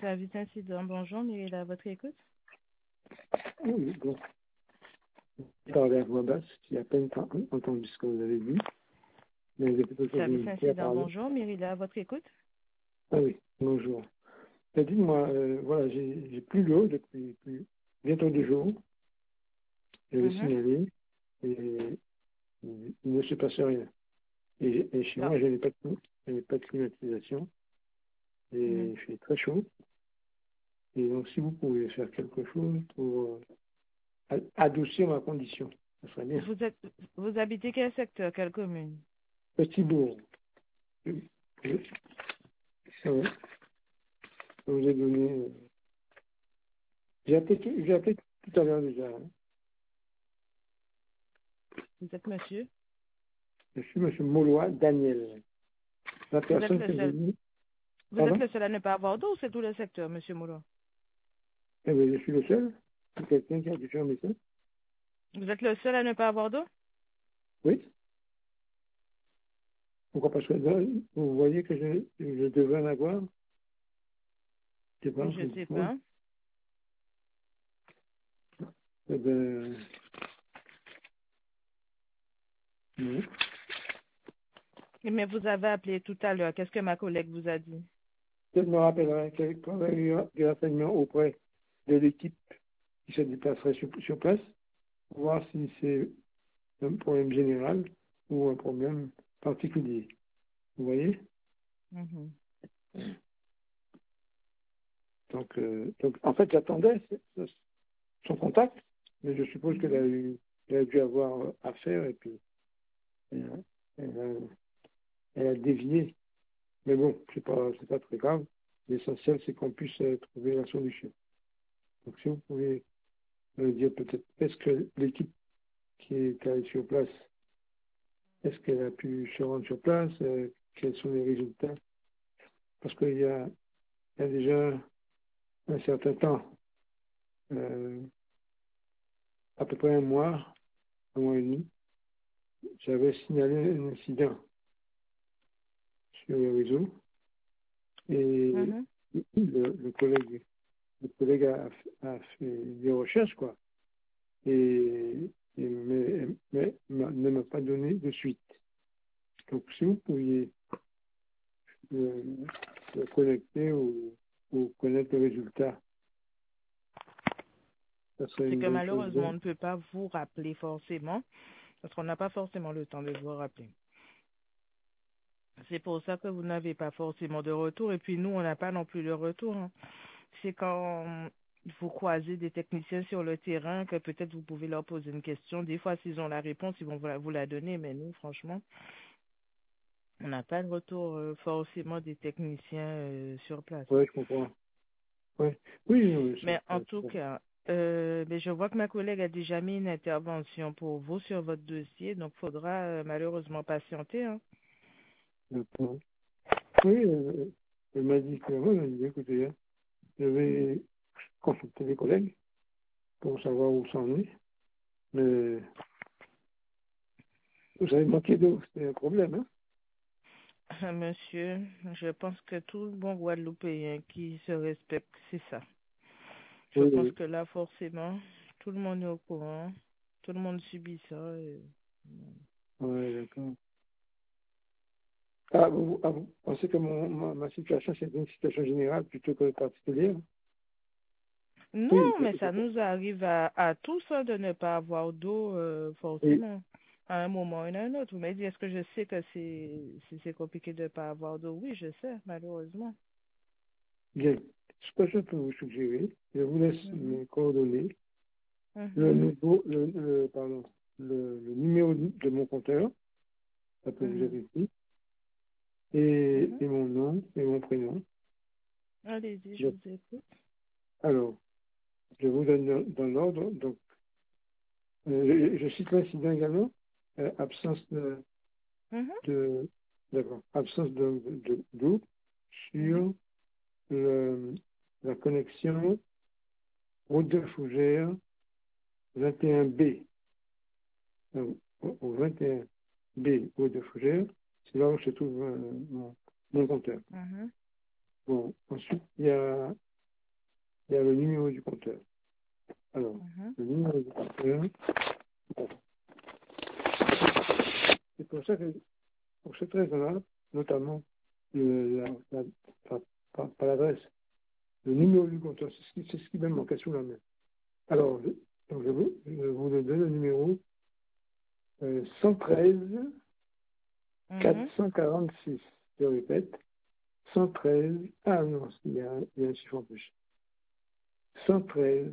Service incident, bonjour, Myriel, à votre écoute. Oui, bon. Je parlais à voix basse, j'ai à peine entendu ce que vous avez dit, mais j'ai plutôt Service invité à incident, parler. bonjour, Myriel, à votre écoute. Ah oui, bonjour. Dites-moi, voilà, j'ai plus d'eau depuis bientôt 2 jours. Je l'ai Mhm. signalé et il ne se passe rien. Et chez Non. moi, je n'ai pas de climatisation et Mhm. il fait très chaud. Et donc, si vous pouvez faire quelque chose pour adoucir ma condition, ça serait bien. Vous habitez quel secteur, quelle commune? Petit bourg. Je, je, ça va, je vous ai donné. J'ai appelé tout à l'heure déjà. Hein. Vous êtes monsieur? Je suis M. Maulois Daniel. La Vous êtes personne le que j'ai seul. vue. Vous êtes Pardon? le seul à ne pas avoir d'eau ou c'est tout le secteur, monsieur Moulin? Eh bien, je suis le seul. C'est quelqu'un qui a dû faire ça. Vous êtes le seul à ne pas avoir d'eau? Oui. Pourquoi? Parce que là, vous voyez que je devrais en avoir. Je sais pas, Je sais oui. pas. Eh bien, non. Mais vous avez appelé tout à l'heure. Qu'est-ce que ma collègue vous a dit? Je me rappellerai qu'il y a eu des renseignements auprès de l'équipe qui se déplacerait sur place pour voir si c'est un problème général ou un problème particulier. Vous voyez? Mhm. Donc, en fait, j'attendais son contact, mais je suppose Mhm. qu'elle a dû avoir affaire et puis elle, elle a dévié. Mais bon, c'est pas très grave. L'essentiel, c'est qu'on puisse trouver la solution. Donc, si vous pouvez me dire peut-être, est-ce que l'équipe qui est allée sur place, est-ce qu'elle a pu se rendre sur place? Quels sont les résultats? Parce il y a déjà un certain temps, euh, à peu près un mois et demi, j'avais signalé un incident sur le réseau et Mhm. le collègue a fait des recherches, quoi, mais ne m'a pas donné de suite. Donc, si vous pouviez euh, le connecter ou connaître le résultat, ça serait C'est une que bonne chose. malheureusement, on ne peut pas vous rappeler forcément, parce qu'on n'a pas forcément le temps de vous rappeler. C'est pour ça que vous n'avez pas forcément de retour. Et puis nous, on n'a pas non plus de retour. Hein. C'est quand vous croisez des techniciens sur le terrain que peut-être vous pouvez leur poser une question. Des fois, s'ils ont la réponse, ils vont vous la donner. Mais nous, franchement, on n'a pas de retour forcément des techniciens sur place. Oui, je comprends. Ouais. Oui, Mais en tout cas, mais je vois que ma collègue a déjà mis une intervention pour vous sur votre dossier. Donc, il faudra malheureusement patienter. Hein. d'accord. Oui, elle m'a dit clairement, elle m'a dit, écoutez, hein, je vais consulter les collègues pour savoir où ça en est. Mais vous avez manqué d'eau, c'est un problème, hein? Monsieur, je pense que tout le bon Guadeloupéen qui se respecte, c'est ça. Je Oui, pense oui. que là, forcément, tout le monde est au courant, tout le monde subit ça. Ouais, d'accord. Vous pensez que ma situation, c'est une situation générale plutôt que particulière? Oui, Non, mais ça nous arrive à tous hein, de ne pas avoir d'eau, et, forcément, à un moment ou à un autre. Vous m'avez dit, est-ce que je sais que c'est compliqué de ne pas avoir d'eau? Oui, je sais, malheureusement. bien. Ce que je peux vous suggérer, je vous laisse Mhm, mes coordonnées, mhm, le numéro de mon compteur, ça peut vous mhm, être ici, mhm. et mon nom et mon prénom. Allez-y, je Donc, vous écoute. alors, je vous donne dans l'ordre. Donc, je cite l'incident également. Absence Mhm, de, d'accord, absence d'eau mhm, sur la connexion route de Fougères 21B. Donc, au 21B route de Fougères, c'est là où se trouve mon compteur. mhm, Bon, ensuite, il y a il y a le numéro du compteur. Alors, Mhm. le numéro du compteur, bon, c'est pour ça que, pour cette raison-là, notamment, pas l'adresse, le numéro du compteur, c'est ce qui me manquait sous la main. Alors, donc je vous donne le numéro 113 Mhm. 446. Je répète, 113, ah non, il y a un chiffre en plus. 113,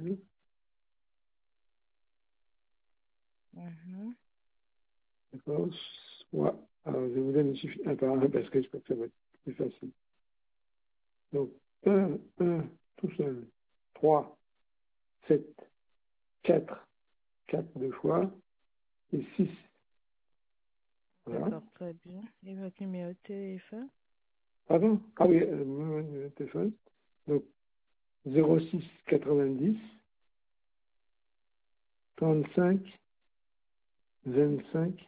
Mhm. d'accord, soit, alors je vous donne le chiffre un par un parce que je crois que ça va être plus facile. Donc, 1, tout seul, 3, 7, 4, 4 deux fois, et 6. Voilà. D'accord, très bien. Et votre numéro de téléphone? Pardon? Ah oui, le téléphone. Donc, 06 90 35 25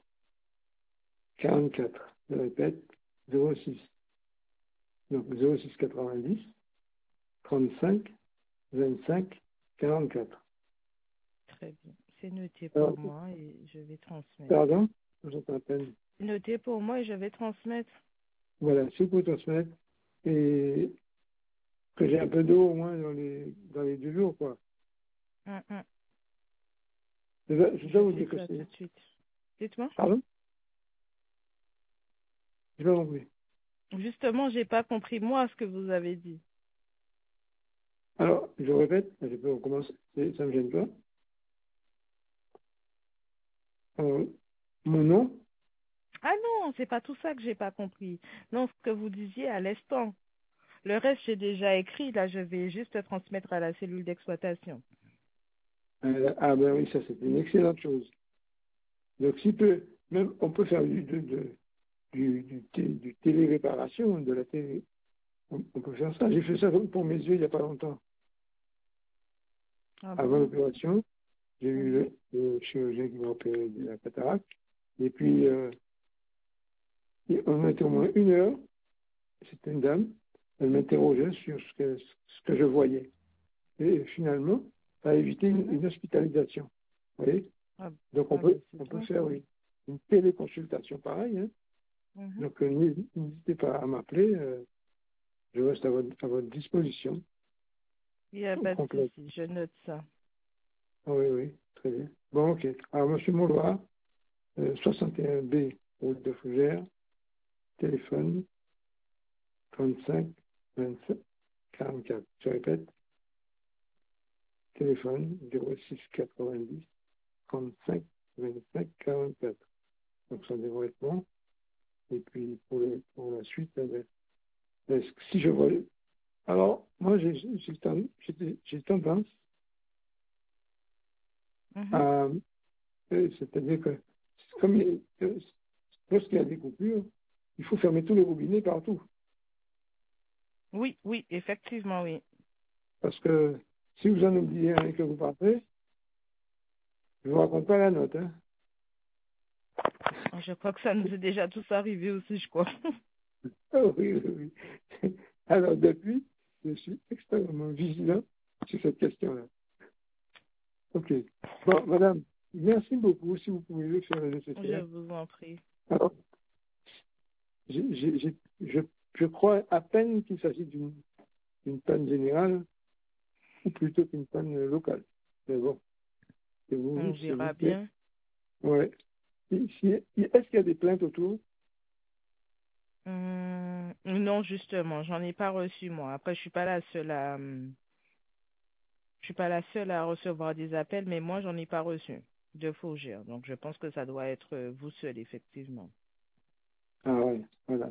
44. Je répète, 06. Donc 06 90 35 25 44. Très bien. C'est noté Alors, pour moi et je vais transmettre. pardon, je vous entends à peine. C'est noté pour moi et je vais transmettre. Voilà, c'est pour transmettre et que j'ai un peu d'eau au moins dans les 2 jours, quoi. Mhm. Je Je dois vous fais dire que ça tout c'est. de suite. Dites-moi. Pardon? Je vais compris. Justement, j'ai pas compris moi ce que vous avez dit. Alors, je répète, je peux recommencer, ça ne me gêne pas. Alors, mon nom, Ah non, c'est pas tout ça que j'ai pas compris. Non, ce que vous disiez à l'instant. Le reste, j'ai déjà écrit. Là, je vais juste transmettre à la cellule d'exploitation. ah ben oui, ça c'est une excellente chose. Donc, si peut, même, on peut faire du télé-réparation, de la télé. On peut faire ça. J'ai fait ça pour mes yeux il n'y a pas longtemps. Ah Avant bon? l'opération, j'ai eu Mhm. le chirurgien qui m'a opéré de la cataracte. Et puis, on a été au moins 1 heure. C'était une dame. Elle m'interrogeait sur ce que je voyais. Et finalement, ça a évité Mhm. une hospitalisation. Vous voyez. Ah, Donc, ah ben, c'est on peut bien faire ça. une téléconsultation pareille. Hein. Mhm. Donc, n'hésitez pas à m'appeler. Je reste à votre disposition. Il n'y a pas de Complète. souci. Je note ça. Ah oui, oui, très bien. Bon, ok. Alors, Monsieur Mouloir, 61B, route de Fougères, téléphone 35 27 44. Je répète, téléphone 06 90 35 25 44. Donc ça devrait être bon. Et puis pour la suite, si je vois. Alors, moi j'ai tendance Mhm. à. C'est-à-dire que comme lorsqu'il y a des coupures, il faut fermer tous les robinets partout. Oui, oui, effectivement, oui. Parce que si vous en oubliez un et que vous partez, je ne vous raconte pas la note. Hein. Je crois que ça nous est déjà tous arrivé aussi, je crois. Oh, oui, oui, oui. Alors depuis, je suis extrêmement vigilant sur cette question-là. OK. Bon, madame, merci beaucoup si vous pouvez faire le Je nécessaire. vous en prie. Alors, je crois à peine qu'il s'agit d'une panne générale ou plutôt qu'une panne locale. Mais bon, On s'il vous verra plaît. bien. Ouais. Est-ce qu'il y a des plaintes autour? Non, justement, j'en ai pas reçu moi. Après, je suis pas la seule à recevoir des appels, mais moi, j'en ai pas reçu de Fougères. Donc, je pense que ça doit être vous seul, effectivement. Ah ouais, voilà.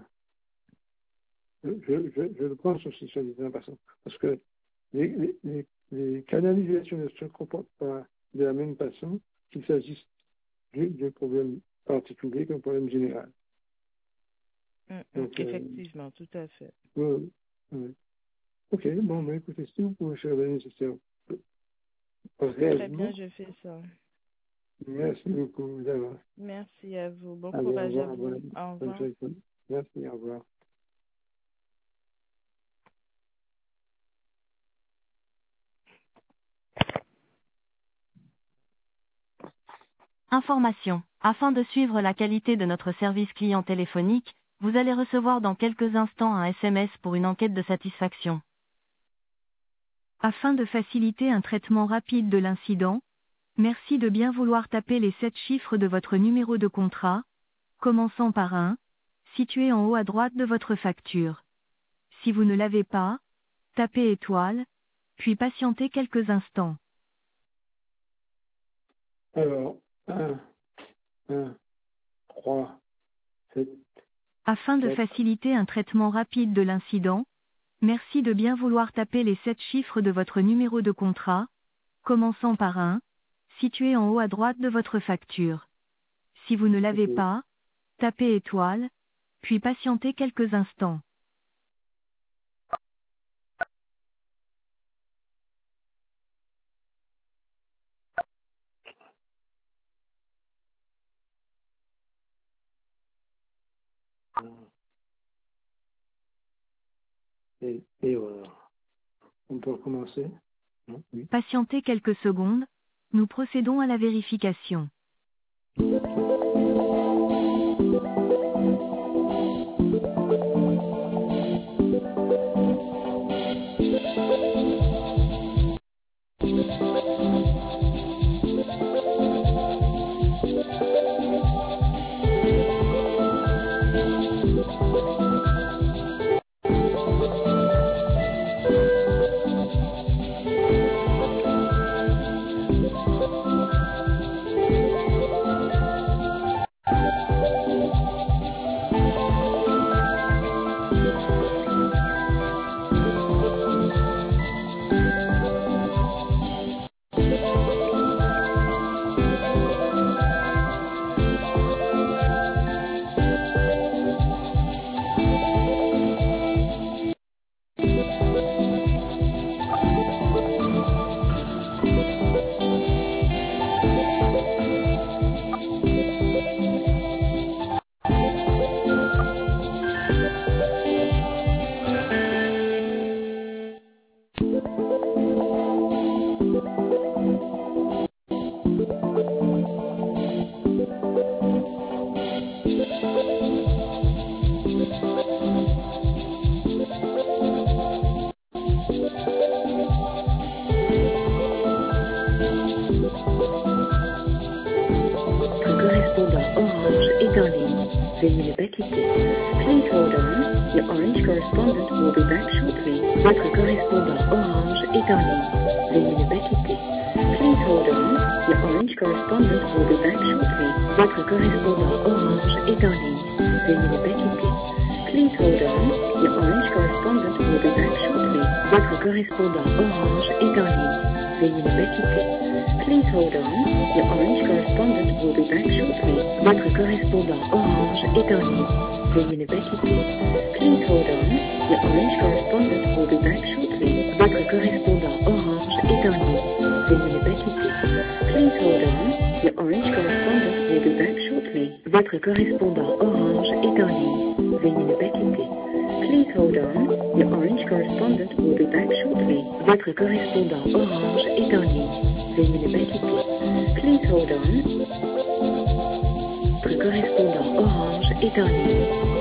Je le pense aussi, soit dit en passant. Parce que les canalisations ne se comportent pas de la même façon qu'il s'agisse d'un problème particulier qu'un problème général. Donc, Effectivement, tout à fait. ouais, ouais. Ok, bon, ben écoutez, si vous pouvez faire le nécessaire Très bien, réellement, je fais ça. merci beaucoup d'avoir. Merci à vous. Bon Allez, au courage à revoir, vous. Au bonne revoir. soirée. Merci, au revoir. Information. Afin de suivre la qualité de notre service client téléphonique, vous allez recevoir dans quelques instants un SMS pour une enquête de satisfaction. Afin de faciliter un traitement rapide de l'incident, merci de bien vouloir taper les 7 chiffres de votre numéro de contrat, commençant par 1, situé en haut à droite de votre facture. Si vous ne l'avez pas, tapez étoile, puis patientez quelques instants. Alors, 1, 3, 7. Afin de faciliter un traitement rapide de l'incident, merci de bien vouloir taper les 7 chiffres de votre numéro de contrat, commençant par 1, situé en haut à droite de votre facture. Si vous ne l'avez pas, tapez étoile, puis patientez quelques instants. Et voilà. On peut recommencer? Non? Oui. Patientez quelques secondes, nous procédons à la vérification. Veuillez ne pas quitter. Please hold on. Your orange correspondent will be back shortly. Votre correspondant orange est en ligne. Veuillez ne pas quitter. Please hold on. Your orange correspondent will be back shortly. Votre correspondant orange est en ligne. Veuillez ne pas quitter. Please hold on. Your orange correspondent will be back shortly. Votre correspondant orange est en ligne. Veuillez ne pas quitter. Please hold on. Your orange correspondent will be back shortly. Votre correspondant orange est en ligne. Veuillez ne pas quitter. Please hold on. Your orange correspondent will be back shortly. Votre correspondant orange est en ligne. Veuillez ne pas quitter. Please hold on. Your orange correspondent will be back shortly. Votre correspondant orange est en ligne. Veuillez ne pas quitter. Please hold on. Your orange correspondent will be back shortly. Votre correspondant orange est en ligne. Veuillez ne pas quitter. Please hold on. Votre correspondant orange est en ligne.